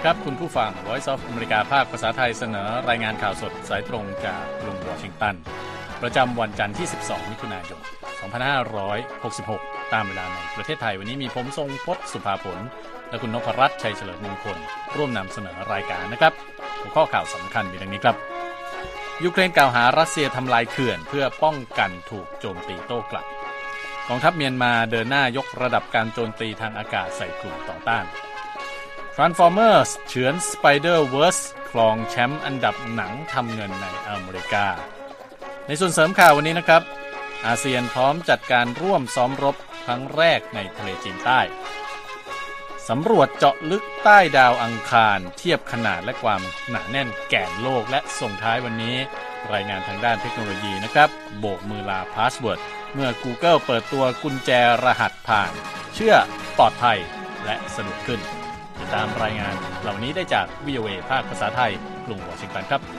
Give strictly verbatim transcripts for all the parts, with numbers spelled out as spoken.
ครับคุณผู้ฟัง Voice of America ภาคภาษาไทยเสนอรายงานข่าวสดสายตรงจากกรุงวอชิงตันประจำวันจันทร์ที่สิบสองมิถุนายนสองพันห้าร้อยหกสิบหกตามเวลาในประเทศไทยวันนี้มีผมทรงพจน์สุภาผลและคุณนพรัตน์ชัยเฉลิมมงคลร่วมนำเสนอรายการนะครับหัวข้อข่าวสำคัญมีดังนี้ครับยูเครนกล่าวหารัสเซียทำลายเขื่อนเพื่อป้องกันถูกโจมตีโต้กลับกองทัพเมียนมาเดินหน้ายกระดับการโจมตีทางอากาศใส่กลุ่มต่อต้าน Transformers เฉือน Spider-Verse ครองแชมป์อันดับหนังทำเงินในอเมริกาในส่วนเสริมข่าววันนี้นะครับอาเซียนพร้อมจัดการร่วมซ้อมรบครั้งแรกในทะเลจีนใต้สำรวจเจาะลึกใต้ดาวอังคารเทียบขนาดและความหนาแน่นแก่นโลกและส่งท้ายวันนี้รายงานทางด้านเทคโนโลยีนะครับโบกมือลาพาสเวิร์ดเมื่อ Google เปิดตัวกุญแจรหัสผ่านเชื่อปลอดภัยและสะดวกขึ้นติดตามรายงานเหล่านี้ได้จาก วี โอ เอ ภาคภาษาไทยกรุงวอชิงตันครับ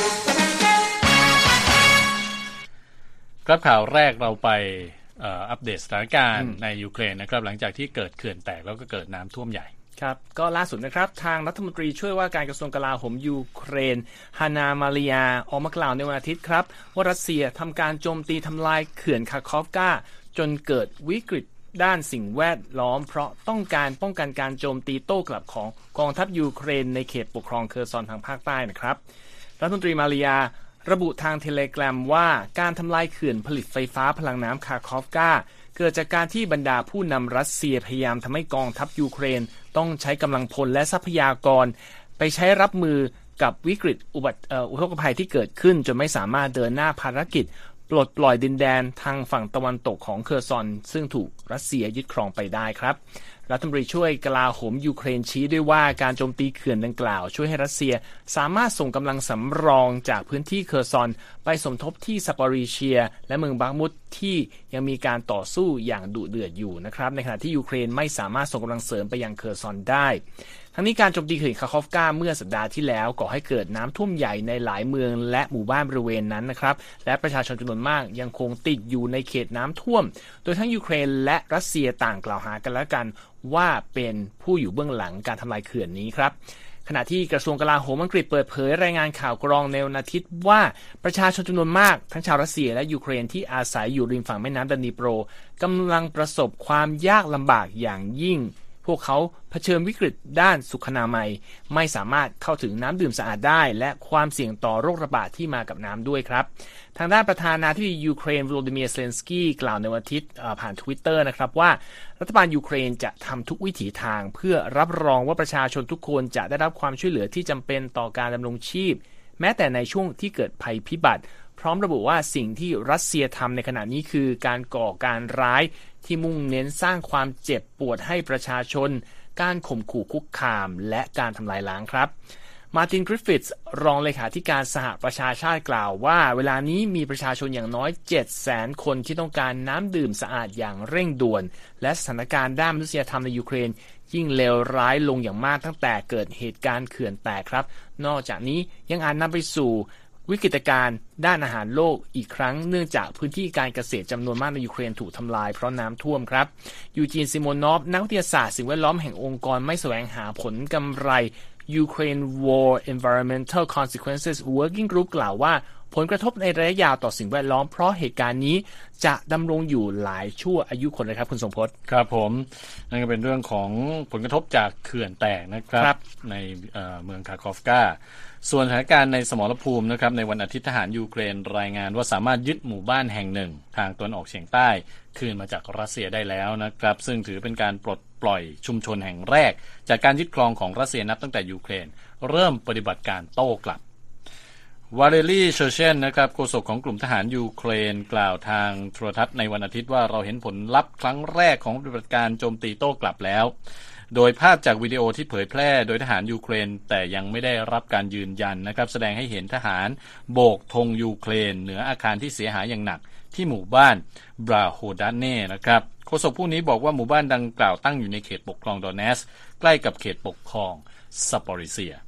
ครับข่าวแรกเราไปอัปเดตสถานการณ์ในยูเครนนะครับหลังจากที่เกิดเขื่อนแตกแล้วก็เกิดน้ำท่วมใหญ่ครับก็ล่าสุดนะครับทางรัฐมนตรีช่วยว่าการกระทรวงกลาโหมยูเครนฮานามาเลียออกมากล่าวในวันอาทิตย์ครับว่ารัสเซียทำการโจมตีทำลายเขื่อนคาคอฟกาจนเกิดวิกฤตด้านสิ่งแวดล้อมเพราะต้องการป้องกันการโจมตีโต้กลับของกองทัพยูเครนในเขตปกครองเคอร์ซอนทางภาคใต้นะครับรัฐมนตรีมาเลียระบุทางเทเลแกรมว่าการทำลายเขื่อนผลิตไฟฟ้าพลังน้ำคาคอฟกาเกิดจากการที่บรรดาผู้นำรัสเซียพยายามทำให้กองทัพยูเครนต้องใช้กำลังพลและทรัพยากรไปใช้รับมือกับวิกฤตอุบัติอุทกภัยที่เกิดขึ้นจนไม่สามารถเดินหน้าภารกิจปลดปล่อยดินแดนทางฝั่งตะวันตกของเคอร์ซอนซึ่งถูกรัสเซียยึดครองไปได้ครับรัฐมนตรีช่วยกลาโหมยูเครนชี้ด้วยว่าการโจมตีเขื่อนดังกล่าวช่วยให้รัสเซียสามารถส่งกำลังสำรองจากพื้นที่เคอร์ซอนไปสมทบที่ซาปอริเชียและเมืองบาคมุตที่ยังมีการต่อสู้อย่างดุเดือดอยู่นะครับในขณะที่ยูเครนไม่สามารถส่งกำลังเสริมไปยังเคอร์ซอนได้ทั้งนี้การโจมตีเขื่อนคาคอฟกาเมื่อสัปดาห์ที่แล้วก่อให้เกิดน้ำท่วมใหญ่ในหลายเมืองและหมู่บ้านบริเวณนั้นนะครับและประชาชนจำนวนมากยังคงติดอยู่ในเขตน้ำท่วมโดยทั้งยูเครนและรัสเซียต่างกล่าวหากันและกันว่าเป็นผู้อยู่เบื้องหลังการทำลายเขื่อนนี้ครับขณะที่กระทรวงกลาโหมอังกฤษเปิดเผยรายงานข่าวกรองในวันอาทิตย์ว่าประชาชนจำนวนมากทั้งชาวรัสเซียและยูเครนที่อาศัยอยู่ริมฝั่งแม่น้ำดานีโปรกำลังประสบความยากลำบากอย่างยิ่งพวกเขาเผชิญวิกฤตด้านสุขอนามัยไม่สามารถเข้าถึงน้ำดื่มสะอาดได้และความเสี่ยงต่อโรคระบาดที่มากับน้ำด้วยครับทางด้านประธานาธิบดียูเครนโวโลดิเมียร์เซเลนสกี้กล่าวในวันอาทิตย์ผ่าน Twitter นะครับว่ารัฐบาลยูเครนจะทำทุกวิถีทางเพื่อรับรองว่าประชาชนทุกคนจะได้รับความช่วยเหลือที่จำเป็นต่อการดำรงชีพแม้แต่ในช่วงที่เกิดภัยพิบัติพร้อมระบุว่าสิ่งที่รัสเซียทำในขณะนี้คือการก่อการร้ายที่มุ่งเน้นสร้างความเจ็บปวดให้ประชาชนการข่มขู่คุกคามและการทำลายล้างครับมาร์ติน กริฟฟิธส์รองเลขาธิการสหประชาชาติกล่าวว่าเวลานี้มีประชาชนอย่างน้อย เจ็ดแสน คนที่ต้องการน้ำดื่มสะอาดอย่างเร่งด่วนและสถานการณ์ด้านมนุษยธรรมในยูเครนยิ่งเลวร้ายลงอย่างมากตั้งแต่เกิดเหตุการณ์เขื่อนแตกครับนอกจากนี้ยังอาจนำไปสู่วิกฤตการณ์ด้านอาหารโลกอีกครั้งเนื่องจากพื้นที่การเกษตรจำนวนมากในยูเครนถูกทำลายเพราะน้ำท่วมครับยูจีน ซิโมนอฟนักวิทยาศาสตร์สิ่งแวดล้อมแห่งองค์กรไม่แสวงหาผลกำไร Ukraine War Environmental Consequences Working Group กล่าวว่าผลกระทบในระยะยาวต่อสิ่งแวดล้อมเพราะเหตุการณ์นี้จะดำรงอยู่หลายชั่วอายุคนเลยครับคุณสมพศครับผมนั่นก็เป็นเรื่องของผลกระทบจากเขื่อนแตกนะครับในเอ่อเมืองคาคอฟกาส่วนสถานการณ์ในสมรภูมินะครับในวันอาทิตย์ทหารยูเครนรายงานว่าสามารถยึดหมู่บ้านแห่งหนึ่งทางตะวันออกเฉียงใต้คืนมาจากรัสเซียได้แล้วนะครับซึ่งถือเป็นการปลดปล่อยชุมชนแห่งแรกจากการยึดครองของรัสเซียนับตั้งแต่ยูเครนเริ่มปฏิบัติการโต้กลับวาเลรี่เชอร์เชนนะครับโฆษกของกลุ่มทหารยูเครนกล่าวทางโทรทัศน์ในวันอาทิตย์ว่าเราเห็นผลลัพธ์ครั้งแรกของปฏิบัติการโจมตีโต้กลับแล้วโดยภาพจากวิดีโอที่เผยแพร่โดยทหารยูเครนแต่ยังไม่ได้รับการยืนยันนะครับแสดงให้เห็นทหารโบกธงยูเครนเหนืออาคารที่เสียหายอย่างหนักที่หมู่บ้านบราโฮดาเน่นะครับโฆษกผู้นี้บอกว่าหมู่บ้านดังกล่าวตั้งอยู่ในเขตปกครองดอนเนสใกล้กับเขตปกครองซาปอริเซีย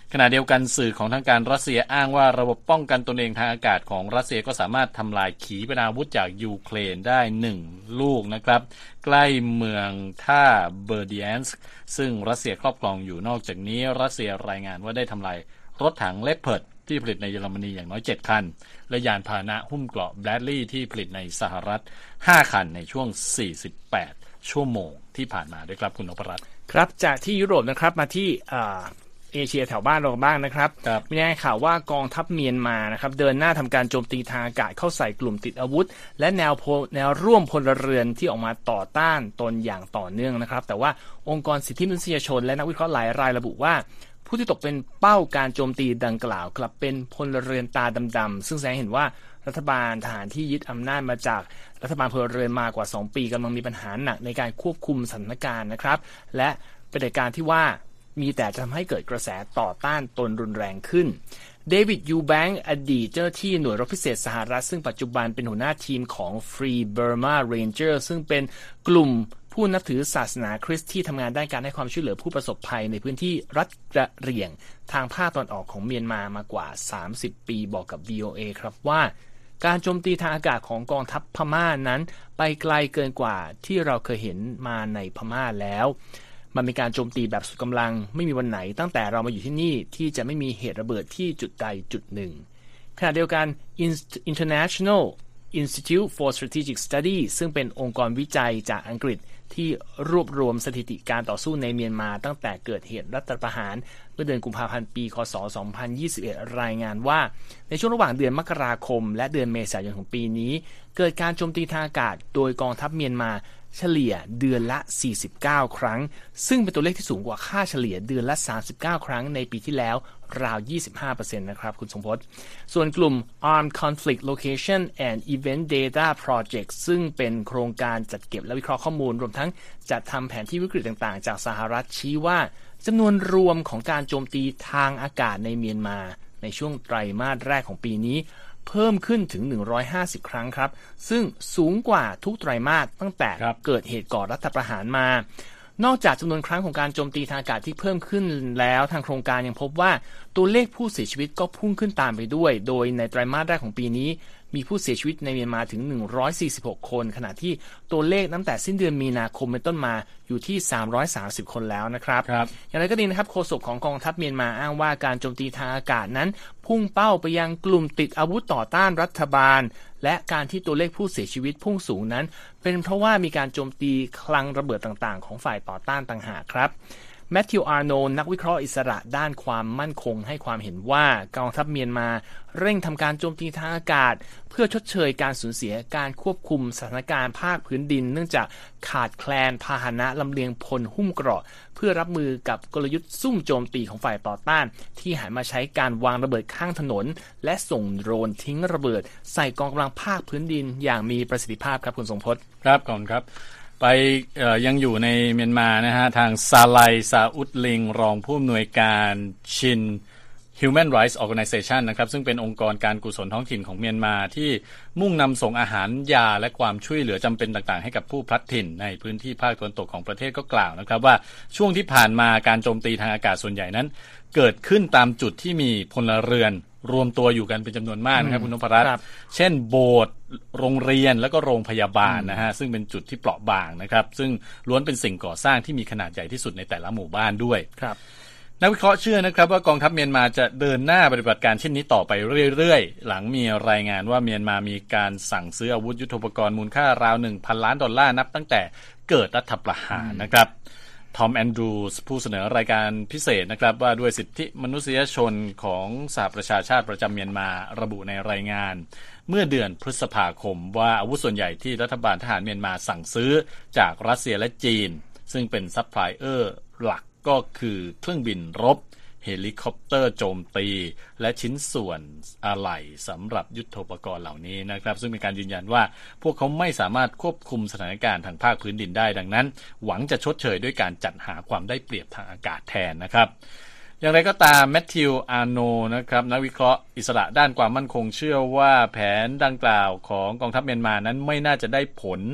ขณะเดียวกันสื่อของทางการรัสเซียอ้างว่าระบบป้องกันตนเองทางอากาศของรัสเซียก็สามารถทำลายขีปนาวุธจากยูเครนได้หนึ่งลูกนะครับใกล้เมืองท่าเบอร์ดิแอนส์ซึ่งรัสเซียครอบครองอยู่นอกจากนี้รัสเซียรายงานว่าได้ทำลายรถถังเลปเพิร์ดที่ผลิตในเยอรมนีอย่างน้อยเจ็ดคันและยานพาหนะหุ้มเกราะแบรดลีย์ที่ผลิตในสหรัฐห้าคันในช่วงสี่สิบแปดชั่วโมงที่ผ่านมาด้วยครับคุณนพรัตน์ครับจากที่ยุโรปนะครับมาที่เอเชียแถวบ้านเราบ้างนะครับมีรายงานข่าวว่ากองทัพเมียนมานะครับเดินหน้าทำการโจมตีทางอากาศเข้าใส่กลุ่มติดอาวุธและแนวแนวร่วมพลเรือนที่ออกมาต่อต้านตนอย่างต่อเนื่องนะครับแต่ว่าองค์กรสิทธิมนุษยชนและนักวิเคราะห์หลายรายระบุว่าผู้ที่ตกเป็นเป้าการโจมตีดังกล่าวกลับเป็นพลเรือนตาดำๆซึ่งแสดงเห็นว่ารัฐบาลทหารที่ยึดอำนาจมาจากรัฐบาลพลเรือนมากว่าสองปีกำลังมีปัญหาหนักในการควบคุมสถานการณ์นะครับและเป็นเหตุการณ์ที่ว่ามีแต่จะทำให้เกิดกระแสต่อต้านตนรุนแรงขึ้นเดวิดยูแบงค์อดีตเจ้าหน้าที่หน่วยรบพิเศษสหรัฐซึ่งปัจจุบันเป็นหัวหน้าทีมของ Free Burma Ranger ซึ่งเป็นกลุ่มผู้นับถือศาสนาคริสต์ที่ทำงานด้านการให้ความช่วยเหลือผู้ประสบภัยในพื้นที่รัฐกระเหรี่ยงทางภาคตะวันออกของเมียนมามากว่าสามสิบปีบอกกับ วี โอ เอ ครับว่าการโจมตีทางอากาศของกองทัพพม่านั้นไปไกลเกินกว่าที่เราเคยเห็นมาในพม่าแล้วมันเป็นการโจมตีแบบสุดกำลังไม่มีวันไหนตั้งแต่เรามาอยู่ที่นี่ที่จะไม่มีเหตุระเบิดที่จุดใดจุดหนึ่งขณะเดียวกัน International Institute for Strategic Studies ซึ่งเป็นองค์กรวิจัยจากอังกฤษที่รวบรวมสถิติการต่อสู้ในเมียนมาตั้งแต่เกิดเหตุรัฐประหารเมื่อเดือนกุมภาพันธ์ปีค.ศ. สองพันยี่สิบเอ็ดรายงานว่าในช่วงระหว่างเดือนมกราคมและเดือนเมษายนของปีนี้เกิดการโจมตีทางอากาศโดยกองทัพเมียนมาเฉลี่ยเดือนละสี่สิบเก้าครั้งซึ่งเป็นตัวเลขที่สูงกว่าค่าเฉลี่ยเดือนละสามสิบเก้าครั้งในปีที่แล้วราว ยี่สิบห้าเปอร์เซ็นต์ นะครับคุณสมพศส่วนกลุ่ม Armed Conflict Location and Event Data Project ซึ่งเป็นโครงการจัดเก็บและวิเคราะห์ข้อมูลรวมทั้งจัดทำแผนที่วิกฤตต่างๆจากสหรัฐชี้ว่าจำนวนรวมของการโจมตีทางอากาศในเมียนมาในช่วงไตรมาสแรกของปีนี้เพิ่มขึ้นถึงหนึ่งร้อยห้าสิบครั้งครับซึ่งสูงกว่าทุกไตรมาสตั้งแต่เกิดเหตุก่อรัฐประหารมานอกจากจำนวนครั้งของการโจมตีทางอากาศที่เพิ่มขึ้นแล้วทางโครงการยังพบว่าตัวเลขผู้เสียชีวิตก็พุ่งขึ้นตามไปด้วยโดยในไตรมาสแรกของปีนี้มีผู้เสียชีวิตในเมียนมาถึงหนึ่งร้อยสี่สิบหกคนขณะที่ตัวเลขตั้งแต่สิ้นเดือนมีนาคมเป็นต้นมาอยู่ที่สามร้อยสามสิบคนแล้วนะครับอย่างไรก็ดีนะครับโฆษกของกองทัพเมียนมาอ้างว่าการโจมตีทางอากาศนั้นพุ่งเป้าไปยังกลุ่มติดอาวุธต่อต้านรัฐบาลและการที่ตัวเลขผู้เสียชีวิตพุ่งสูงนั้นเป็นเพราะว่ามีการโจมตีคลังระเบิดต่างๆของฝ่ายต่อต้านต่างหากครับแมทธิว อาร์โนลนักวิเคราะห์อิสระด้านความมั่นคงให้ความเห็นว่ากองทัพเมียนมาเร่งทำการโจมตีทางอากาศเพื่อชดเชยการสูญเสียการควบคุมสถานการณ์ภาคพื้นดินเนื่องจากขาดแคลนพาหนะลำเลียงพลหุ้มเกราะเพื่อรับมือกับกลยุทธ์ซุ่มโจมตีของฝ่ายต่อต้านที่หันมาใช้การวางระเบิดข้างถนนและส่งโดรนทิ้งระเบิดใส่กองกำลังภาคพื้นดินอย่างมีประสิทธิภาพครับคุณทรงพจน์ครับก่อนครับไปยังอยู่ในเมียนมานะฮะทางซาไลซาอุดลิงรองผู้อำนวยการชิน Human Rights Organization นะครับซึ่งเป็นองค์กรการกุศลท้องถิ่นของเมียนมาที่มุ่งนำส่งอาหารยาและความช่วยเหลือจำเป็นต่างๆให้กับผู้พลัดถิ่นในพื้นที่ภาคตะวันตกของประเทศก็กล่าวนะครับว่าช่วงที่ผ่านมาการโจมตีทางอากาศส่วนใหญ่นั้นเกิดขึ้นตามจุดที่มีพลเรือนรวมตัวอยู่กันเป็นจำนวนมากนะครับคุณนพรัตน์เช่นโบสถ์โรงเรียนแล้วก็โรงพยาบาลนะฮะซึ่งเป็นจุดที่เปราะบางนะครับซึ่งล้วนเป็นสิ่งก่อสร้างที่มีขนาดใหญ่ที่สุดในแต่ละหมู่บ้านด้วยครับนักวิเคราะห์เชื่อนะครับว่ากองทัพเมียนมาจะเดินหน้าปฏิบัติการเช่นนี้ต่อไปเรื่อยๆหลังมีรายงานว่าเมียนมามีการสั่งซื้ออาวุธยุทโธปกรณ์มูลค่าราว หนึ่งพัน ล้านดอลลาร์นับตั้งแต่เกิดรัฐประหารนะครับทอมแอนดรูสผู้เสนอรายการพิเศษนะครับว่าด้วยสิทธิมนุษยชนของสหประชาชาติประจำเมียนมาระบุในรายงานเมื่อเดือนพฤษภาคมว่าอาวุธส่วนใหญ่ที่รัฐบาลทหารเมียนมาสั่งซื้อจากรัสเซียและจีนซึ่งเป็นซัพพลายเออร์หลักก็คือเครื่องบินรบเฮลิคอปเตอร์โจมตีและชิ้นส่วนอะไหล่สำหรับยุทโธปกรณ์เหล่านี้นะครับซึ่งเป็นการยืนยันว่าพวกเขาไม่สามารถควบคุมสถานการณ์ทางภาคพื้นดินได้ดังนั้นหวังจะชดเชยด้วยการจัดหาความได้เปรียบทางอากาศแทนนะครับอย่างไรก็ตามแมทธิว อาร์โนนะครับนักวิเคราะห์อิสระด้านความมั่นคงเชื่อว่าแผนดังกล่าวของกองทัพเมียนมานั้นไม่น่าจะได้ผล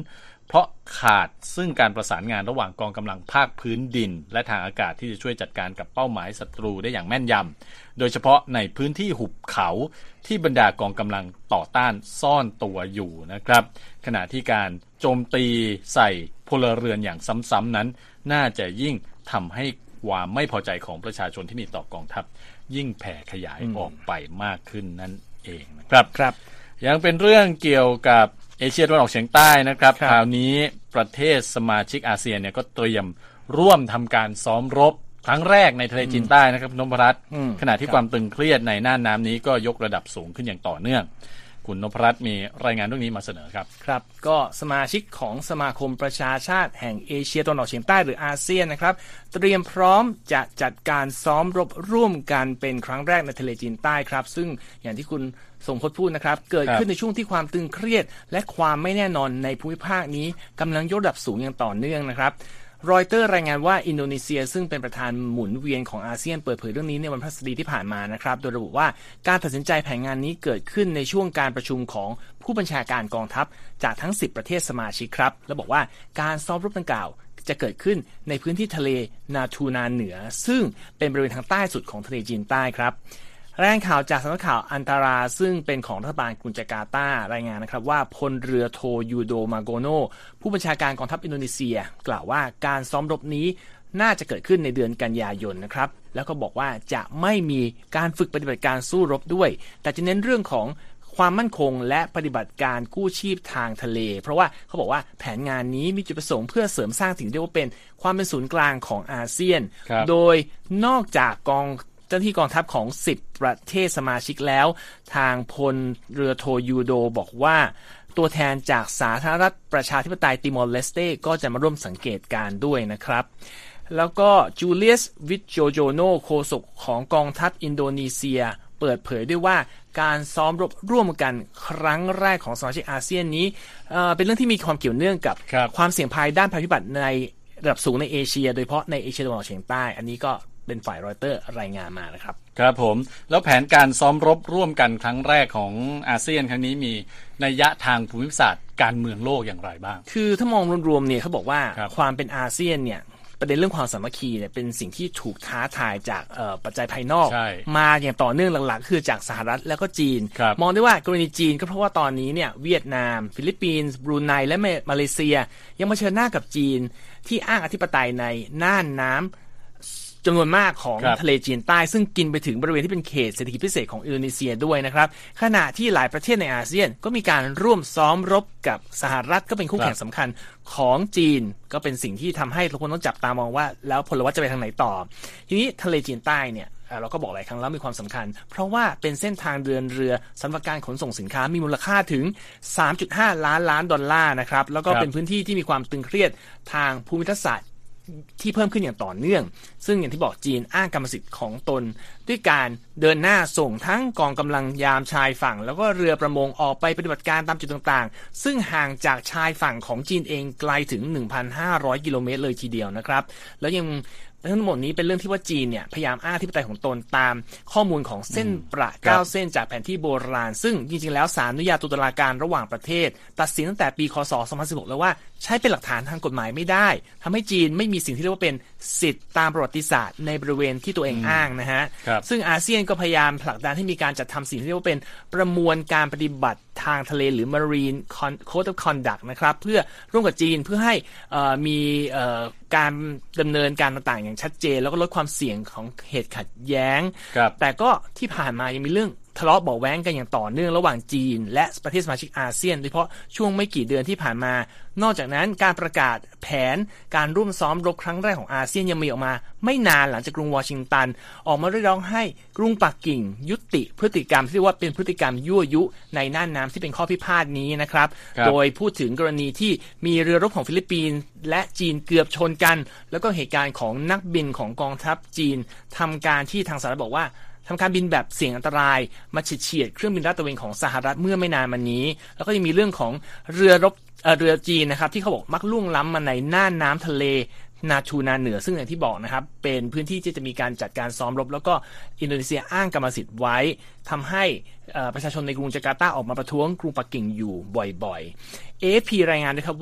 เพราะขาดซึ่งการประสานงานระหว่างกองกำลังภาคพื้นดินและทางอากาศที่จะช่วยจัดการกับเป้าหมายศัตรูได้อย่างแม่นยำโดยเฉพาะในพื้นที่หุบเขาที่บรรดากองกำลังต่อต้านซ่อนตัวอยู่นะครับขณะที่การโจมตีใส่พลเรือนอย่างซ้ำๆนั้นน่าจะยิ่งทำให้ความไม่พอใจของประชาชนที่มีต่อกองทัพยิ่งแผ่ขยายออกไปมากขึ้นนั่นเองนะครับครับยังเป็นเรื่องเกี่ยวกับเอเชียตะวันออกเฉียงใต้นะครับคราวนี้ประเทศสมาชิกอาเซียนเนี่ยก็เตรียมร่วมทำการซ้อมรบครั้งแรกในทะเลจีนใต้นะครับนพรัตน์ขณะที่ความตึงเครียดในน่านน้ำนี้ก็ยกระดับสูงขึ้นอย่างต่อเนื่องคุณนพรัตน์มีรายงานเรื่องนี้มาเสนอครับครับก็สมาชิกของสมาคมประชาชาติแห่งเอเชียตะวันออกเฉียงใต้หรืออาเซียนนะครับเตรียมพร้อมจะจัดการซ้อมรบร่วมกันเป็นครั้งแรกในทะเลจีนใต้ครับซึ่งอย่างที่คุณทรงพจน์พูดนะครับเกิดขึ้นในช่วงที่ความตึงเครียดและความไม่แน่นอนในภูมิภาคนี้กำลังยกระดับสูงอย่างต่อเนื่องนะครับรอยเตอร์รายงานว่าอินโดนีเซียซึ่งเป็นประธานหมุนเวียนของอาเซียนเปิดเผยเรื่องนี้ในวันพฤหัสบดีที่ผ่านมานะครับโดยระบุว่าการตัดสินใจแผนงานนี้เกิดขึ้นในช่วงการประชุมของผู้บัญชาการกองทัพจากทั้งสิบประเทศสมาชิกครับและบอกว่าการซ้อมรบดังกล่าวจะเกิดขึ้นในพื้นที่ทะเลนาทูนาเหนือซึ่งเป็นบริเวณทางใต้สุดของทะเลจีนใต้ครับรายงานข่าวจากสำนักข่าวอันตาราซึ่งเป็นของรัฐบาลกรุงจาการ์ตารายงานนะครับว่าพลเรือโทยูโดมาโกโนผู้บัญชาการกองทัพอินโดนีเซียกล่าวว่าการซ้อมรบนี้น่าจะเกิดขึ้นในเดือนกันยายนนะครับแล้วก็บอกว่าจะไม่มีการฝึกปฏิบัติการสู้รบด้วยแต่จะเน้นเรื่องของความมั่นคงและปฏิบัติการกู้ชีพทางทะเลเพราะว่าเขาบอกว่าแผนงานนี้มีจุดประสงค์เพื่อเสริมสร้างสิ่งที่เรียกว่าเป็นความเป็นศูนย์กลางของอาเซียนโดยนอกจากกองเจ้าหน้าที่กองทัพของสิบประเทศสมาชิกแล้วทางพลเรือโทยูโดบอกว่าตัวแทนจากสาธารณรัฐประชาธิปไตยติมอร์เลสเตก็จะมาร่วมสังเกตการณ์ด้วยนะครับแล้วก็จูเลียสวิจโจโจโนโฆษกของกองทัพอินโดนีเซียเปิดเผยด้วยว่าการซ้อมรบร่วมกันครั้งแรกของสมาชิกอาเซียนนี้ เอ่อ เป็นเรื่องที่มีความเกี่ยวเนื่องกับความเสี่ยงภัยด้านภัยพิบัติในระดับสูงในเอเชียโดยเฉพาะในเอเชียตะวันออกเฉียงใต้อันนี้ก็เป็นฝ่ายรอยเตอร์รายงานมานะครับครับผมแล้วแผนการซ้อมรบร่วมกันครั้งแรกของอาเซียนครั้งนี้มีนัยยะทางภูมิศาสตร์การเมืองโลกอย่างไรบ้างคือถ้ามองรวมๆเนี่ยเขาบอกว่าความเป็นอาเซียนเนี่ยประเด็นเรื่องความสามัคคีเนี่ยเป็นสิ่งที่ถูกท้าทายจากปัจจัยภายนอกมาอย่างต่อเนื่องหลักๆคือจากสหรัฐแล้วก็จีนมองได้ว่ากรณีจีนก็เพราะว่าตอนนี้เนี่ยเวียดนามฟิลิปปินส์บรูไนและมาเลเซียยังมาเผชิญหน้ากับจีนที่อ้างอธิปไตยในน่านน้ำจำนวนมากของทะเลจีนใต้ซึ่งกินไปถึงบริเวณที่เป็นเขตเศรษฐกิจพิเศษของอินโดนีเซียด้วยนะครับขณะที่หลายประเทศในอาเซียนก็มีการร่วมซ้อมรบกับสหรัฐก็เป็นคู่แข่งสำคัญของจีนก็เป็นสิ่งที่ทำให้ทุกคนต้องจับตามองว่าแล้วพลวัตจะไปทางไหนต่อทีนี้ทะเลจีนใต้เนี่ยเราก็บอกหลายครั้งแล้วมีความสำคัญเพราะว่าเป็นเส้นทางเดินเรือสำหรับการขนส่งสินค้ามีมูลค่าถึง สามจุดห้า ล้านล้านดอลลาร์นะครับแล้วก็เป็นพื้นที่ที่มีความตึงเครียดทางภูมิทัศน์ที่เพิ่มขึ้นอย่างต่อเนื่องซึ่งอย่างที่บอกจีนอ้างกรรมสิทธิ์ของตนด้วยการเดินหน้าส่งทั้งกองกำลังยามชายฝั่งแล้วก็เรือประมงออกไปปฏิบัติการตามจุดต่างๆซึ่งห่างจากชายฝั่งของจีนเองไกลถึง หนึ่งพันห้าร้อย กิโลเมตรเลยทีเดียวนะครับแล้วยังทั้งหมดนี้เป็นเรื่องที่ว่าจีนเนี่ยพยายามอ้างอธิปไตยของตนตามข้อมูลของเส้นประเก้าเส้นจากแผนที่โบราณซึ่งจริงๆแล้วศาลอนุญาโตตุลาการระหว่างประเทศตัดสินตั้งแต่ปีคศสองพันสิบหกแล้วว่าใช้เป็นหลักฐานทางกฎหมายไม่ได้ทำให้จีนไม่มีสิ่งที่เรียกว่าเป็นสิทธิตามประวัติศาสตร์ในบริเวณที่ตัวเองอ้างนะฮะซึ่งอาเซียนก็พยายามผลักดันให้มีการจัดทำสิ่งที่เรียกว่าเป็นประมวลการปฏิบัติทางทะเลหรือ Marine Code of Conduct นะครับเพื่อร่วมกับจีนเพื่อให้มีการดำเนินการต่างๆอย่างชัดเจนแล้วก็ลดความเสี่ยงของเหตุขัดแย้งแต่ก็ที่ผ่านมายังมีเรื่องทะเลาะเบาะแว้งกันอย่างต่อเนื่องระหว่างจีนและประเทศสมาชิกอาเซียนโดยเฉพาะช่วงไม่กี่เดือนที่ผ่านมานอกจากนั้นการประกาศแผนการร่วมซ้อมรบครั้งแรกของอาเซียนยังมีออกมาไม่นานหลังจากกรุงวอชิงตันออกมาเรียกร้องให้กรุงปักกิ่งยุติพฤติกรรมที่เรียกว่าเป็นพฤติกรรมยั่วยุในน่านน้ำที่เป็นข้อพิพาทนี้นะครับโดยพูดถึงกรณีที่มีเรือรบของฟิลิปปินส์และจีนเกือบชนกันแล้วก็เหตุการณ์ของนักบินของกองทัพจีนทำการที่ทางสหรัฐบอกว่าทำการบินแบบเสี่ยงอันตรายมาเฉียดเครื่องบินลาดตระเวนของสหรัฐเมื่อไม่นานมานี้แล้วก็ยังมีเรื่องของเรือรบเอ่อเรือจีนนะครับที่เขาบอกมักล่วงล้ำมาในน่านน้ำทะเลนาทูนาเหนือซึ่งอย่างที่บอกนะครับเป็นพื้นที่ที่จะมีการจัดการซ้อมรบแล้วก็อินโดนีเซียอ้างกรรมสิทธิ์ไว้ทำให้ประชาชนในกรุงจาการ์ตาออกมาประท้วงกรุงปักกิ่งอยู่บ่อยๆ เอ เอฟ พี รายงานด้วยครับว่า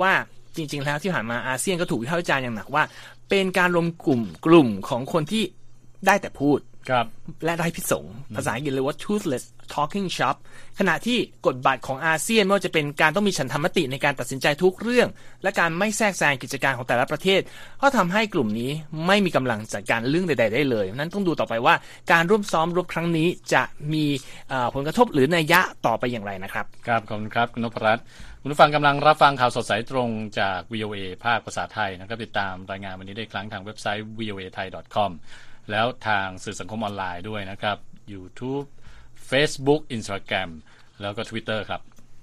จริงๆแล้วที่ผ่านมาอาเซียนก็ถูกวิพากษ์วิจารณ์อย่างหนักว่าเป็นการรวมกลุ่มกลุ่มของคนที่ได้แต่พูดครับและไร้พิสงภาษาอังกฤษเรียกว่า toothless talking shop ขณะที่กฎบัตรของอาเซียนไม่ว่าจะเป็นการต้องมีฉันทามติในการตัดสินใจทุกเรื่องและการไม่แทรกแซงกิจการของแต่ละประเทศก็ทำให้กลุ่มนี้ไม่มีกำลังจัดการเรื่องใดๆได้เลยนั้นต้องดูต่อไปว่าการร่วมซ้อมรบครั้งนี้จะมีผลกระทบหรือนัยยะต่อไปอย่างไรนะครับครับขอบคุณครับคุณนพรัตน์คุณผู้ฟังกำลังรับฟังข่าวสดสายตรงจาก วี โอ เอ ภาคภาษาไทยนะครับติดตามรายงานวันนี้ได้ครั้งทางเว็บไซต์ วี โอ เอ ไทย ดอท คอม แล้วทางสื่อสังคมออนไลน์ด้วยนะครับ YouTube Facebook Instagram แล้วก็ Twitter ครับ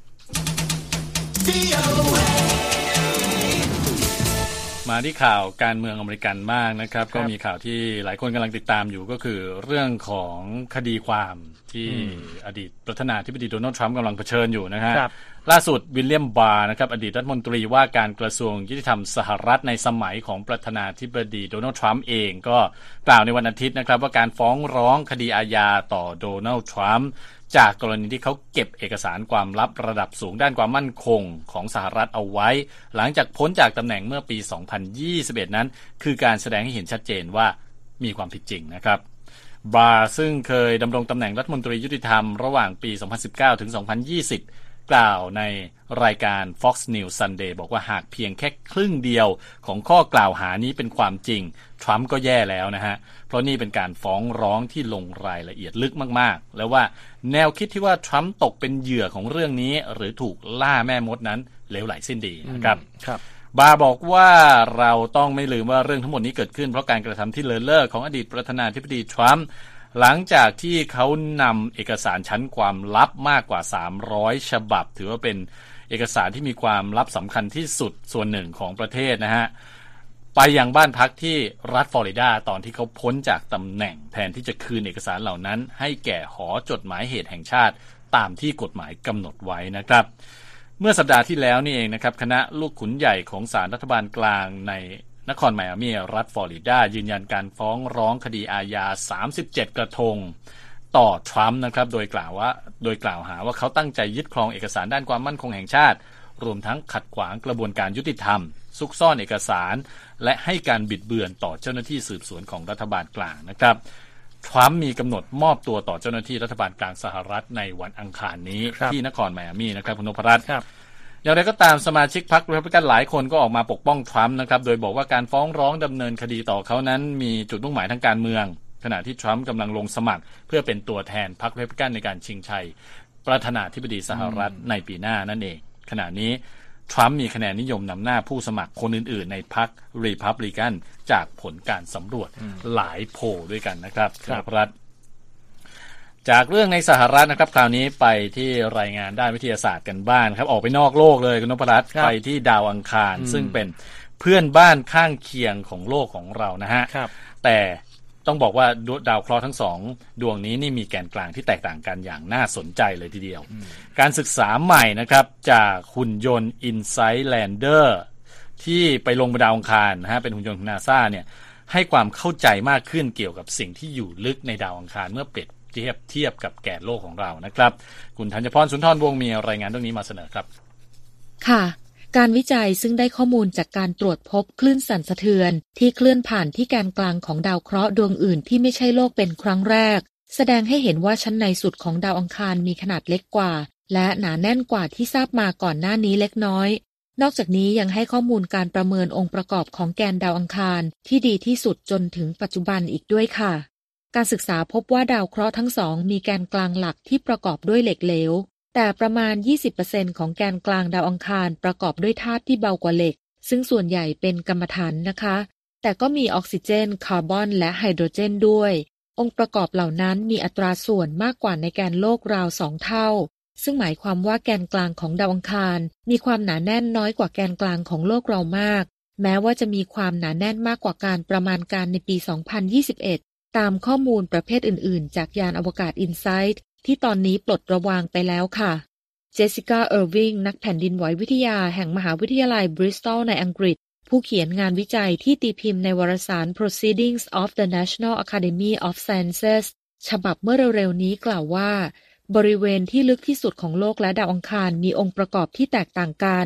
มาที่ข่าวการเมืองอเมริกันมากนะครับก็มีข่าวที่หลายคนกำลังติดตามอยู่ก็คือเรื่องของคดีความที่อดีตประธานาธิบดีโดนัลด์ทรัมป์กำลังเผชิญอยู่นะฮะล่าสุดวิลเลียมบาร์นะครับอดีตรัฐมนตรีว่าการกระทรวงยุติธรรมสหรัฐในสมัยของประธานาธิบดีโดนัลด์ทรัมป์เองก็กล่าวในวันอาทิตย์นะครับว่าการฟ้องร้องคดีอาญาต่อโดนัลด์ทรัมป์จากกรณีที่เขาเก็บเอกสารความลับระดับสูงด้านความมั่นคงของสหรัฐเอาไว้หลังจากพ้นจากตำแหน่งเมื่อปี สองพันยี่สิบเอ็ด นั้นคือการแสดงให้เห็นชัดเจนว่ามีความผิดจริงนะครับบาร์ซึ่งเคยดำรงตำแหน่งรัฐมนตรียุติธรรมระหว่างปี สองพันสิบเก้า ถึง สองพันยี่สิบ กล่าวในรายการ Fox News Sunday บอกว่าหากเพียงแค่ครึ่งเดียวของข้อกล่าวหานี้เป็นความจริงทรัมป์ก็แย่แล้วนะฮะเพราะนี่เป็นการฟ้องร้องที่ลงรายละเอียดลึกมากๆแล้วว่าแนวคิดที่ว่าทรัมป์ตกเป็นเหยื่อของเรื่องนี้หรือถูกล่าแม่มดนั้นเลวไหลสิ้นดีนะครับครับบาร์บอกว่าเราต้องไม่ลืมว่าเรื่องทั้งหมดนี้เกิดขึ้นเพราะการกระทำที่เลินเล่อของอดีตประธานาธิบดีทรัมป์หลังจากที่เขานำเอกสารชั้นความลับมากกว่าสามร้อยฉบับถือว่าเป็นเอกสารที่มีความลับสำคัญที่สุดส่วนหนึ่งของประเทศนะฮะไปยังบ้านพักที่รัฐฟลอริดาตอนที่เขาพ้นจากตำแหน่งแทนที่จะคืนเอกสารเหล่านั้นให้แก่หอจดหมายเหตุแห่งชาติตามที่กฎหมายกำหนดไว้นะครับเมื่อสัปดาห์ที่แล้วนี่เองนะครับคณะลูกขุนใหญ่ของศาลรัฐบาลกลางในนครไมอามี่รัฐฟลอริดายืนยันการฟ้องร้องคดีอาญาสามสิบเจ็ดกระทงต่อทรัมป์นะครับโดยกล่าวว่าโดยกล่าวหาว่าเขาตั้งใจยึดครองเอกสารด้านความมั่นคงแห่งชาติรวมทั้งขัดขวางกระบวนการยุติธรรมซุกซ่อนเอกสารและให้การบิดเบือนต่อเจ้าหน้าที่สืบสวนของรัฐบาลกลางนะครับทรัมป์มีกำหนดมอบตัวต่อเจ้าหน้าที่รัฐบาลกลางสหรัฐในวันอังคารนี้ที่นครไมอามี่นะครับคุณนพรัตน์อย่างไรก็ตามสมาชิกพรรครีพับลิกันหลายคนก็ออกมาปกป้องทรัมป์นะครับโดยบอกว่าการฟ้องร้องดำเนินคดีต่อเขานั้นมีจุดมุ่งหมายทางการเมืองขณะที่ทรัมป์กำลังลงสมัครเพื่อเป็นตัวแทนพรรครีพับลิกันในการชิงชัยประธานาธิบดีสหรัฐในปีหน้านั่นเองขณะนี้ทรัมป์มีคะแนนนิยมนำหน้าผู้สมัครคนอื่นๆในพรรครีพับลิกันจากผลการสำรวจหลายโพลด้วยกันนะครับครับจากเรื่องในสหรัฐนะครับคราวนี้ไปที่รายงานด้านวิทยาศาสตร์กันบ้างครับออกไปนอกโลกเลยคุณนพรัตน์ไปที่ดาวอังคารซึ่งเป็นเพื่อนบ้านข้างเคียงของโลกของเรานะฮะแต่ต้องบอกว่าดาวเคราะห์ทั้งสองดวงนี้นี่มีแกนกลางที่แตกต่างกันอย่างน่าสนใจเลยทีเดียวการศึกษาใหม่นะครับจากหุ่นยนต์ Insight Lander ที่ไปลงบนดาวอังคารนะฮะเป็นหุ่นยนต์ของ NASA เนี่ยให้ความเข้าใจมากขึ้นเกี่ยวกับสิ่งที่อยู่ลึกในดาวอังคารเมื่อเปรียบเทียบเทียบกับแกนโลกของเรานะครับคุณธัญพรสุนทรวงศ์มีรายงานเรื่องนี้มาเสนอครับค่ะการวิจัยซึ่งได้ข้อมูลจากการตรวจพบคลื่นสั่นสะเทือนที่เคลื่อนผ่านที่แกนกลางของดาวเคราะห์ดวงอื่นที่ไม่ใช่โลกเป็นครั้งแรกแสดงให้เห็นว่าชั้นในสุดของดาวอังคารมีขนาดเล็กกว่าและหนาแน่นกว่าที่ทราบมาก่อนหน้านี้เล็กน้อยนอกจากนี้ยังให้ข้อมูลการประเมินองค์ประกอบของแกนดาวอังคารที่ดีที่สุดจนถึงปัจจุบันอีกด้วยค่ะการศึกษาพบว่าดาวเคราะห์ทั้งสองมีแกนกลางหลักที่ประกอบด้วยเหล็กเหลวแต่ประมาณ ยี่สิบเปอร์เซ็นต์ ของแกนกลางดาวอังคารประกอบด้วยธาตุที่เบากว่าเหล็กซึ่งส่วนใหญ่เป็นกัมมันถันนะคะแต่ก็มีออกซิเจนคาร์บอนและไฮโดรเจนด้วยองค์ประกอบเหล่านั้นมีอัตราส่วนมากกว่าในแกนโลกราวสองเท่าซึ่งหมายความว่าแกนกลางของดาวอังคารมีความหนาแน่นน้อยกว่าแกนกลางของโลกเรามากแม้ว่าจะมีความหนาแน่นมากกว่าการประมาณการในปี สองพันยี่สิบเอ็ดตามข้อมูลประเภทอื่นๆจากยานอวกาศ Insight ที่ตอนนี้ปลดระวางไปแล้วค่ะเจสสิก้า เอิร์วิงนักแผ่นดินไหววิทยาแห่งมหาวิทยาลัยบริสตอลในอังกฤษผู้เขียนงานวิจัยที่ตีพิมพ์ในวารสาร Proceedings of the National Academy of Sciences ฉบับเมื่อเร็วๆนี้กล่าวว่าบริเวณที่ลึกที่สุดของโลกและดาวอังคารมีองค์ประกอบที่แตกต่างกัน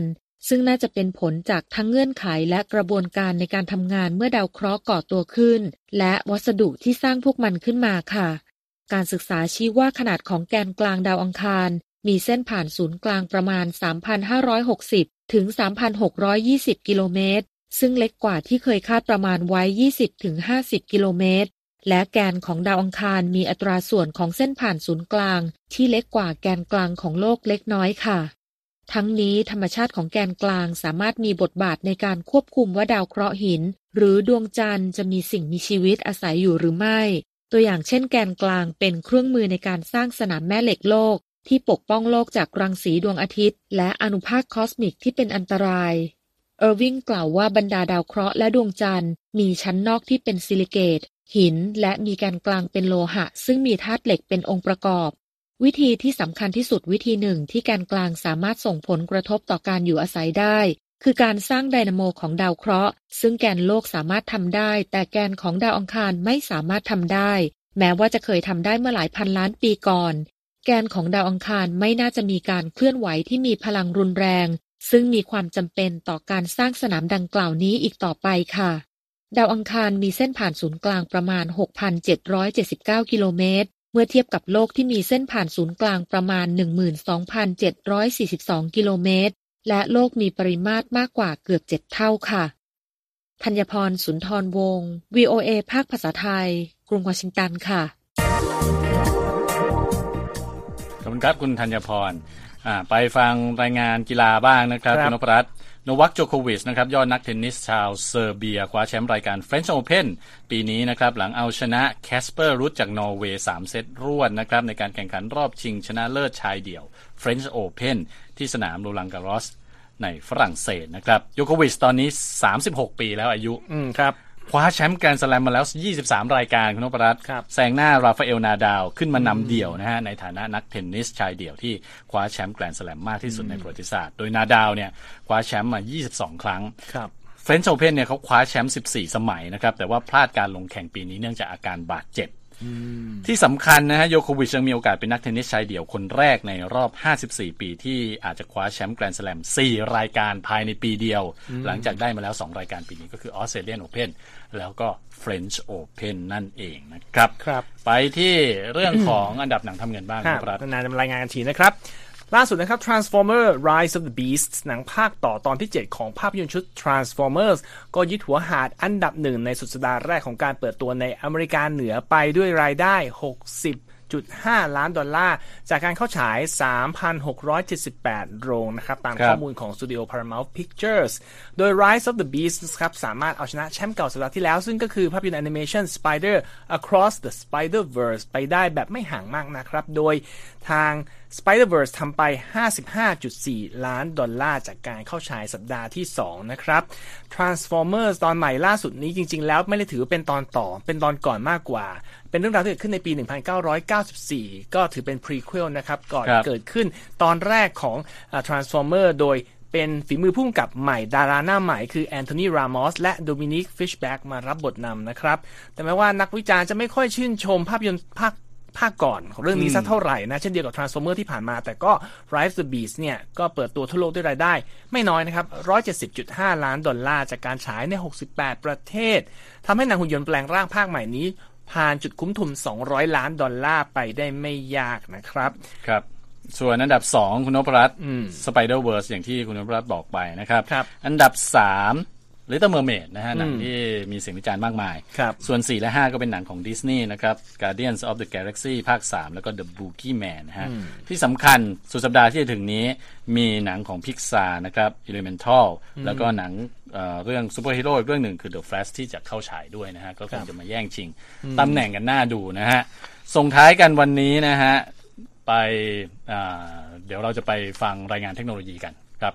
ซึ่งน่าจะเป็นผลจากทั้งเงื่อนไขและกระบวนการในการทำงานเมื่อดาวเคราะห์ก่อตัวขึ้นและวัสดุที่สร้างพวกมันขึ้นมาค่ะการศึกษาชี้ว่าขนาดของแกนกลางดาวอังคารมีเส้นผ่านศูนย์กลางประมาณ สามพันห้าร้อยหกสิบ ถึง สามพันหกร้อยยี่สิบ กิโลเมตรซึ่งเล็กกว่าที่เคยคาดประมาณไว้ ยี่สิบถึงห้าสิบ กิโลเมตรและแกนของดาวอังคารมีอัตราส่วนของเส้นผ่านศูนย์กลางที่เล็กกว่าแกนกลางของโลกเล็กน้อยค่ะทั้งนี้ธรรมชาติของแกนกลางสามารถมีบทบาทในการควบคุมว่าดาวเคราะห์หินหรือดวงจันทร์จะมีสิ่งมีชีวิตอาศัยอยู่หรือไม่ตัวอย่างเช่นแกนกลางเป็นเครื่องมือในการสร้างสนามแม่เหล็กโลกที่ปกป้องโลกจากรังสีดวงอาทิตย์และอนุภาคคอสมิกที่เป็นอันตรายเออร์วิงกล่าวว่าบรรดาดาวเคราะห์และดวงจันทร์มีชั้นนอกที่เป็นซิลิเกตหินและมีแกนกลางเป็นโลหะซึ่งมีธาตุเหล็กเป็นองค์ประกอบวิธีที่สำคัญที่สุดวิธีหนึ่งที่แกนกลางสามารถส่งผลกระทบต่อการอยู่อาศัยได้คือการสร้างไดนาโมของดาวเคราะห์ซึ่งแกนโลกสามารถทำได้แต่แกนของดาวอังคารไม่สามารถทำได้แม้ว่าจะเคยทำได้เมื่อหลายพันล้านปีก่อนแกนของดาวอังคารไม่น่าจะมีการเคลื่อนไหวที่มีพลังรุนแรงซึ่งมีความจำเป็นต่อการสร้างสนามดังกล่าวนี้อีกต่อไปค่ะดาวอังคารมีเส้นผ่านศูนย์กลางประมาณ หกพันเจ็ดร้อยเจ็ดสิบเก้า กิโลเมตรเมื่อเทียบกับโลกที่มีเส้นผ่านศูนย์กลางประมาณ หนึ่งหมื่นสองพันเจ็ดร้อยสี่สิบสอง กิโลเมตรและโลกมีปริมาตรมากกว่าเกือบเจ็ดเท่าค่ะธัญพรสุนทรวงศ์ วี โอ เอ ภาคภาษาไทยกรุงวอชิงตันค่ะขอบคุณครับคุณธัญพรไปฟังรายงานกีฬาบ้างนะครับคุณนพรัตน์โนวัค โจโควิชนะครับยอดนักเทนนิสชาวเซอร์เบียคว้าแชมป์รายการ French Open ปีนี้นะครับหลังเอาชนะแคสเปอร์รูทจากนอร์เวย์สามเซตรวดนะครับในการแข่งขันรอบชิงชนะเลิศชายเดี่ยว French Open ที่สนามโรลังการอสในฝรั่งเศสนะครับโจโควิชตอนนี้สามสิบหกปีแล้วอายุอืมครับคว้าแชมป์แกรนด์สแลมมาแล้วยี่สิบสามรายการคุณนพรัตน์แซงหน้าราฟาเอลนาดาลขึ้นมานำเดี่ยวนะฮะในฐานะนักเทนนิสชายเดี่ยวที่คว้าแชมป์แกรนด์สแลมมากที่สุดในประวัติศาสตร์โดยนาดาลเนี่ยคว้าแชมป์มายี่สิบสองครั้งครับเฟรนช์โอเพ่นเนี่ยเขาคว้าแชมป์สิบสี่สมัยนะครับแต่ว่าพลาดการลงแข่งปีนี้เนื่องจากอาการบาดเจ็บที่สำคัญนะฮะโยโควิชยังมีโอกาสเป็นนักเทนนิสชายเดี่ยวคนแรกในรอบห้าสิบสี่ปีที่อาจจะคว้าแชมป์แกรนด์สแลมสี่รายการภายในปีเดียวหลังจากได้มาแล้วสองรายการปีนี้ก็คือออสเตรเลียนโอเพ่นแล้วก็ French Open นั่นเองนะครับครับไปที่เรื่องของอันดับหนังทำเงินบ้างครับนานๆรายงานกันทีนะครับล่าสุดนะครับ Transformer Rise of the Beasts หนังภาคต่อตอนที่เจ็ดของภาพยนตร์ชุด Transformers ก็ยึดหัวหาดอันดับหนึ่งในสุดสัปดาห์แรกของการเปิดตัวในอเมริกาเหนือไปด้วยรายได้ หกสิบจุดห้า ล้านดอลลาร์จากการเข้าฉาย สามพันหกร้อยเจ็ดสิบแปด โรงนะครับตามข้อมูลของสตูดิโอ Paramount Pictures โดย Rise of the Beasts ครับสามารถเอาชนะแชมป์เก่าสัปดาห์ที่แล้วซึ่งก็คือภาพยนตร์แอนิเมชัน Spider Across the Spider-Verse ไปได้แบบไม่ห่างมากนะครับโดยทาง Spider-Verse ทำไป ห้าสิบห้าจุดสี่ ล้านดอลลาร์จากการเข้าฉายสัปดาห์ที่สองนะครับ Transformers ตอนใหม่ล่าสุดนี้จริงๆแล้วไม่ได้ถือว่าเป็นตอนต่อเป็นตอนก่อนมากกว่าเป็นเรื่องราวที่เกิดขึ้นในปีหนึ่งพันเก้าร้อยเก้าสิบสี่ก็ถือเป็น prequel นะครับก่อนเกิดขึ้นตอนแรกของ uh, Transformer โดยเป็นฝีมือผู้กำกับใหม่ดาราหน้าใหม่คือแอนโทนี รามอสและโดมินิก ฟิชแบ็กมารับบทนำนะครับแต่แม้ว่านักวิจารณ์จะไม่ค่อยชื่นชมภาพยนตร์ภาคภาคก่อนของเรื่องนี้สักเท่าไหร่นะเช่นเดียวกับ Transformer ที่ผ่านมาแต่ก็ Rise of the Beasts เนี่ยก็เปิดตัวทั่วโลกด้วยรายได้ไม่น้อยนะครับ หนึ่งร้อยเจ็ดสิบจุดห้า ล้านดอลลาร์จากการฉายในหกสิบแปดประเทศทำให้หนังหุ่นยนต์แปลงร่างภาคใหม่นี้ผ่านจุดคุ้มทุนสองร้อยล้านดอลลาร์ไปได้ไม่ยากนะครับครับส่วนอันดับสองคุณนพรัตน์ Spider-Verse อย่างที่คุณนพรัตน์บอกไปนะครับอันดับสามLittle Mermaid นะฮะหนังที่มีเสียงวิจารณ์มากมายส่วนสี่และห้าก็เป็นหนังของ Disney นะครับ Guardians of the Galaxy ภาคสามแล้วก็ The Boogeyman นะฮะที่สำคัญสุดสัปดาห์ที่จะถึงนี้มีหนังของ Pixar นะครับ Elemental แล้วก็หนัง เอ่อ เรื่องซูเปอร์ฮีโร่อีกเรื่องหนึ่งคือ The Flash ที่จะเข้าฉายด้วยนะฮะก็คงจะมาแย่งชิงตำแหน่งกันน่าดูนะฮะส่งท้ายกันวันนี้นะฮะไปเดี๋ยวเราจะไปฟังรายงานเทคโนโลยีกันครับ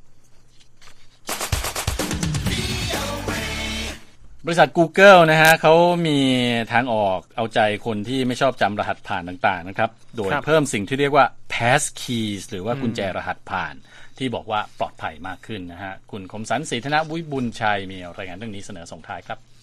บริษัท Google นะฮะเขามีทางออกเอาใจคนที่ไม่ชอบจำรหัสผ่านต่างๆนะครับโดยเพิ่มสิ่งที่เรียกว่า Passkeys หรือว่ากุญแจรหัสผ่านที่บอกว่าปลอดภัยมากขึ้นนะฮะคุณคมสันต์ ศรีธนวิบุญชัยมีรายงานเรื่องนี้เสนอส่งท้ายครับ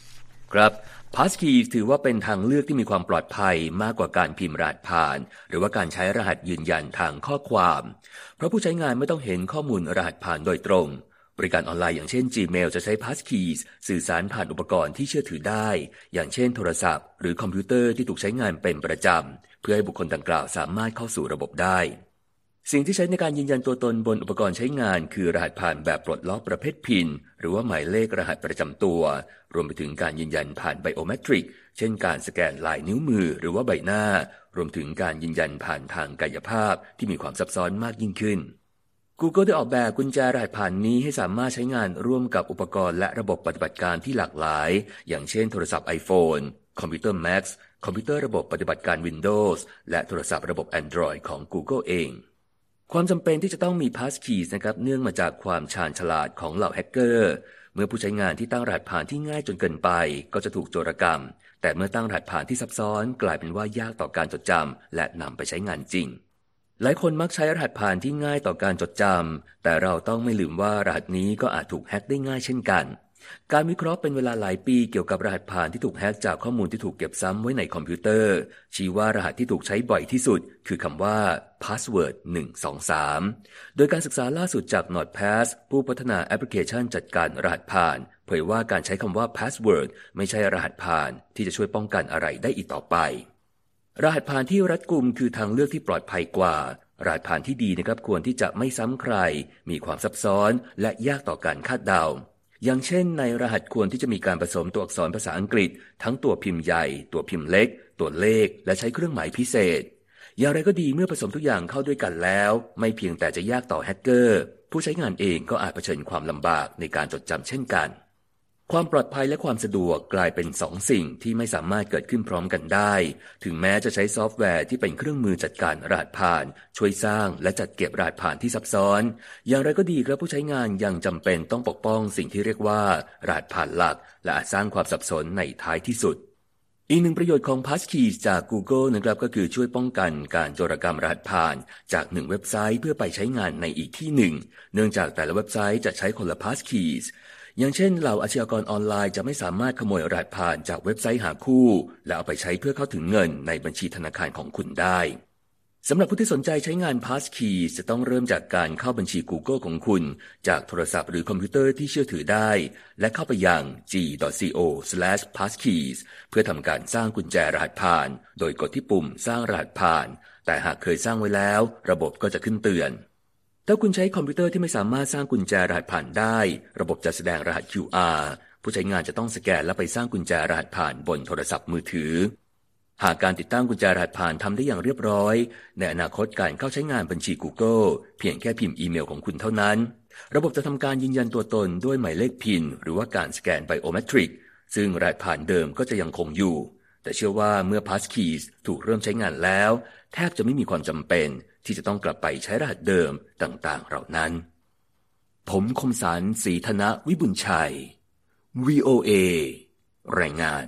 ครับ Passkeys ถือว่าเป็นทางเลือกที่มีความปลอดภัยมากกว่าการพิมพ์รหัสผ่านหรือว่าการใช้รหัสยืนยันทางข้อความเพราะผู้ใช้งานไม่ต้องเห็นข้อมูลรหัสผ่านโดยตรงบริการออนไลน์อย่างเช่น Gmail จะใช้ Passkeys สื่อสารผ่านอุปกรณ์ที่เชื่อถือได้อย่างเช่นโทรศัพท์หรือคอมพิวเตอร์ที่ถูกใช้งานเป็นประจำเพื่อให้บุคคลดังกล่าวสามารถเข้าสู่ระบบได้สิ่งที่ใช้ในการยืนยันตัวตนบนอุปกรณ์ใช้งานคือรหัสผ่านแบบปลดล็อกประเภทพินหรือว่าหมายเลขรหัสประจำตัวรวมไปถึงการยืนยันผ่านไบโอเมตริกเช่นการสแกนลายนิ้วมือหรือว่าใบหน้ารวมถึงการยืนยันผ่านทางกายภาพที่มีความซับซ้อนมากยิ่งขึ้น Google ได้ออกแบบกุญแจรหัสผ่านนี้ให้สามารถใช้งานร่วมกับอุปกรณ์และระบบปฏิบัติการที่หลากหลายอย่างเช่นโทรศัพท์ iPhone คอมพิวเตอร์ Mac คอมพิวเตอร์ระบบปฏิบัติการ Windows และโทรศัพท์ระบบ Android ของ Google เองความจำเป็นที่จะต้องมี Passkeys นะครับเนื่องมาจากความชาญฉลาดของเหล่าแฮกเกอร์เมื่อผู้ใช้งานที่ตั้งรหัสผ่านที่ง่ายจนเกินไปก็จะถูกโจรกรรมแต่เมื่อตั้งรหัสผ่านที่ซับซ้อนกลายเป็นว่ายากต่อการจดจำและนำไปใช้งานจริงหลายคนมักใช้รหัสผ่านที่ง่ายต่อการจดจำแต่เราต้องไม่ลืมว่ารหัสนี้ก็อาจถูกแฮกได้ง่ายเช่นกันการวิเคราะห์เป็นเวลาหลายปีเกี่ยวกับรหัสผ่านที่ถูกแฮกจากข้อมูลที่ถูกเก็บซ้ำไว้ในคอมพิวเตอร์ชี้ว่ารหัสที่ถูกใช้บ่อยที่สุดคือคำว่า password หนึ่ง สอง สาม โดยการศึกษาล่าสุดจาก NordPass ผู้พัฒนาแอปพลิเคชันจัดการรหัสผ่านเผยว่าการใช้คำว่า password ไม่ใช่รหัสผ่านที่จะช่วยป้องกันอะไรได้อีกต่อไปรหัสผ่านที่รัดกุมคือทางเลือกที่ปลอดภัยกว่ารหัสผ่านที่ดีนะครับควรที่จะไม่ซ้ำใครมีความซับซ้อนและยากต่อการคาดเดาอย่างเช่นในรหัสควรที่จะมีการผสมตัวอักษรภาษาอังกฤษทั้งตัวพิมพ์ใหญ่ตัวพิมพ์เล็กตัวเลขและใช้เครื่องหมายพิเศษอย่างไรก็ดีเมื่อผสมทุกอย่างเข้าด้วยกันแล้วไม่เพียงแต่จะยากต่อแฮกเกอร์ผู้ใช้งานเองก็อาจเผชิญความลำบากในการจดจำเช่นกันความปลอดภัยและความสะดวกกลายเป็นสองสิ่งที่ไม่สามารถเกิดขึ้นพร้อมกันได้ถึงแม้จะใช้ซอฟต์แวร์ที่เป็นเครื่องมือจัดการรหัสผ่านช่วยสร้างและจัดเก็บรหัสผ่านที่ซับซ้อนอย่างไรก็ดีครับผู้ใช้งานยังจำเป็นต้องปกป้องสิ่งที่เรียกว่ารหัสผ่านหลักและอาจสร้างความสับสนในท้ายที่สุดอีกหนึ่งประโยชน์ของ Passkeys จาก Google นะครับก็คือช่วยป้องกันการโจรกรรมรหัสผ่านจากหนึ่งเว็บไซต์เพื่อไปใช้งานในอีกที่หนึ่งเนื่องจากแต่ละเว็บไซต์จะใช้คนละ Passkeysอย่างเช่นเหล่าอาชญากรออนไลน์จะไม่สามารถขโมยรหัสผ่านจากเว็บไซต์หาคู่และเอาไปใช้เพื่อเข้าถึงเงินในบัญชีธนาคารของคุณได้สำหรับผู้ที่สนใจใช้งาน Passkeys จะต้องเริ่มจากการเข้าบัญชี Google ของคุณจากโทรศัพท์หรือคอมพิวเตอร์ที่เชื่อถือได้และเข้าไปยัง จี ดอท ซี โอ สแลช พาสคีย์ เพื่อทำการสร้างกุญแจรหัสผ่านโดยกดที่ปุ่มสร้างรหัสผ่านแต่หากเคยสร้างไว้แล้วระบบก็จะขึ้นเตือนถ้าคุณใช้คอมพิวเตอร์ที่ไม่สามารถสร้างกุญแจรหัสผ่านได้ระบบจะแสดงรหัส คิว อาร์ ผู้ใช้งานจะต้องสแกนและไปสร้างกุญแจรหัสผ่านบนโทรศัพท์มือถือหากการติดตั้งกุญแจรหัสผ่านทำได้อย่างเรียบร้อยในอนาคตการเข้าใช้งานบัญชี Google เพียงแค่พิมพ์อีเมลของคุณเท่านั้นระบบจะทำการยืนยันตัวตนด้วยหมายเลขพินหรือว่าการสแกนไบโอเมตริกซึ่งรหัสผ่านเดิมก็จะยังคงอยู่แต่เชื่อว่าเมื่อ Passkeys ถูกเริ่มใช้งานแล้วแทบจะไม่มีความจำเป็นที่จะต้องกลับไปใช้รหัสเดิมต่างๆเหล่านั้นผมคมสันต์ ศรีธนวิบุญชัย วี โอ เอ รายงาน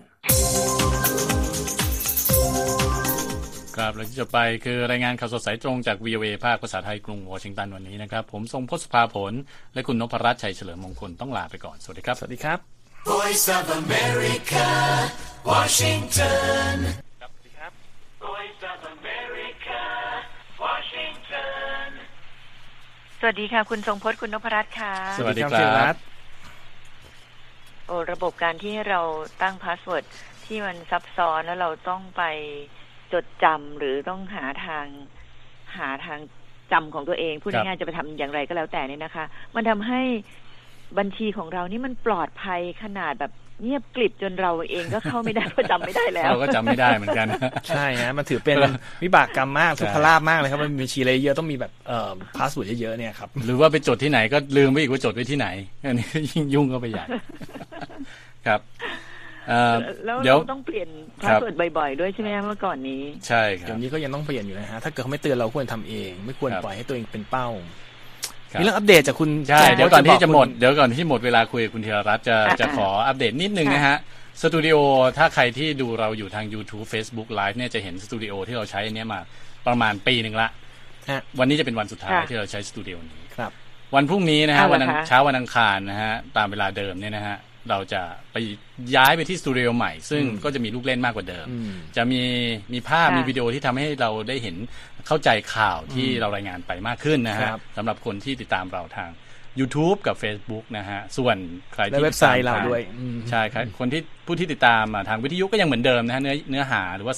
ครับและที่จบไปคือรายงานข่าวสดสายตรงจาก วี โอ เอ ภาคภาษาไทยกรุงวอชิงตันวันนี้นะครับผมทรงพจน์สุภาผลและคุณนพรัตน์ชัยเฉลิมมงคลต้องลาไปก่อนสวัสดีครับสวัสดีครับ Voice of America Washington ครับสวัสดีครับ Voice of America Washington สวัสดีค่ะคุณทรงพจน์คุณนพรัตน์ค่ะสวัสดีครับโอ้ระบบการที่เราตั้งพาสเวิร์ดที่มันซับซ้อนแล้วเราต้องไปจดจำหรือต้องหาทางหาทางจำของตัวเองพูดง่ายๆจะไปทำอย่างไรก็แล้วแต่นี่นะคะมันทำให้บัญชีของเรานี่มันปลอดภัยขนาดแบบเงียบกริบจนเราเองก็เข้าไม่ได้เพราะจำไม่ได้แล้วเราก็จำไม่ได้เหมือนกันใช่ฮะมันถือเป็นวิบากกรรมมากทุกขลาภมากเลยครับมันมีบัญชีอะไรเยอะต้องมีแบบเอ่อพาสเวิร์ดเยอะๆเนี่ยครับหรือว่าไปจดที่ไหนก็ลืมไปอีกว่าจดไว้ที่ไหนอันนี้ยิ่งยุ่งเข้าไปใหญ่ครับแล้วเราต้องเปลี่ยนพาสเวิร์ดบ่อยๆด้วยใช่ไหมเมื่อก่อนนี้ใช่ครับเดี๋ยวนี้ก็ยังต้องเปลี่ยนอยู่นะฮะถ้าเกิดเขาไม่เตือนเราควรทำเองไม่ควรปล่อยให้ตัวเองเป็นเป้ามีเรื่องอัปเดตจากคุณใช่เดี๋ยวก่อนที่จะหมดเดี๋ยวก่อนที่หมดเวลาคุยกับคุณธีรรัตน์จะจะขออัปเดตนิดนึงนะฮะสตูดิโอถ้าใครที่ดูเราอยู่ทาง YouTube Facebook Live เนี่ยจะเห็นสตูดิโอที่เราใช้อันนี้มาประมาณปีนึงละวันนี้จะเป็นวันสุดท้ายที่เราใช้สตูดิโอนี้ครับวันพรุ่งนี้นะฮะวันเช้าวันอังคารนะฮะตามเวลาเดิมเนี่ยนะฮะเราจะไปย้ายไปที่สตูดิโอใหม่ซึ่งก็จะมีลูกเล่นมากกว่าเดิมจะมีมีภาพมีวิดีโอที่ทำให้เราได้เห็นเข้าใจข่าวที่เรารายงานไปมากขึ้นนะฮะสำหรับคนที่ติดตามเราทาง YouTube กับ Facebook นะฮะส่วนใครที่ในเว็บไซต์เราด้วยใช่ครับคนที่ผู้ที่ติดตามทางวิทยุก็ยังเหมือนเดิมนะฮะเนื้อเนื้อหาหรือว่า